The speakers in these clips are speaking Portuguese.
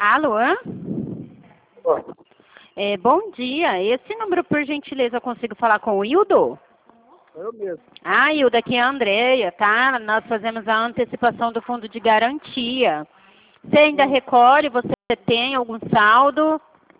Alô? Ó, Bom dia. Esse número, por gentileza, eu consigo falar com o Hildo? eu mesmo. Ah, Hildo, aqui é a Andreia, tá? Nós fazemos a antecipação do fundo de garantia. Você ainda recolhe? Você tem algum saldo?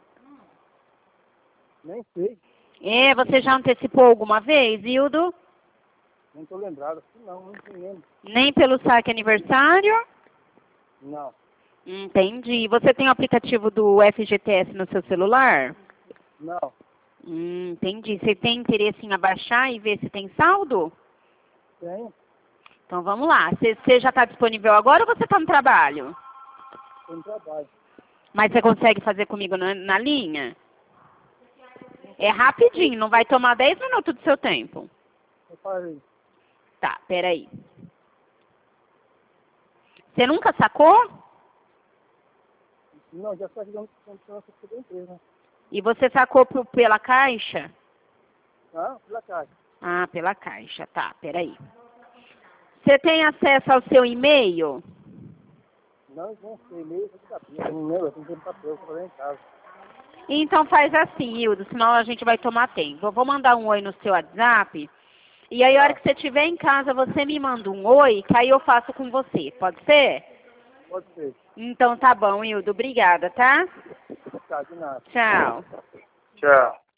Nem sei, Você já antecipou alguma vez, Hildo? não tô lembrado. Acho que não me lembro. Nem pelo saque aniversário? Não, Entendi. Você tem o aplicativo do FGTS no seu celular? não. Entendi. Você tem interesse em abaixar e ver se tem saldo? Tenho, Então vamos lá. Você já está disponível agora ou você está no trabalho? tenho trabalho. Mas você consegue fazer comigo na linha? É rapidinho, não vai tomar 10 minutos do seu tempo. Eu parei. Tá, peraí. Você nunca sacou? Não, já está chegando com a empresa, né? E você sacou pela caixa? Ah, pela caixa. Ah, pela caixa, tá, peraí. Você tem acesso ao seu e-mail? Não sei, meio de papel. Não lembro, eu tenho que ter papel para fazer em casa. Então faz assim, Hildo, senão a gente vai tomar tempo. Eu vou mandar um oi no seu WhatsApp. E aí, a hora que você estiver em casa, você me manda um oi, que aí eu faço com você. Pode ser? Pode ser. Então tá bom, Hildo. Obrigada, tá? Tá, de nada. Tchau. Tchau.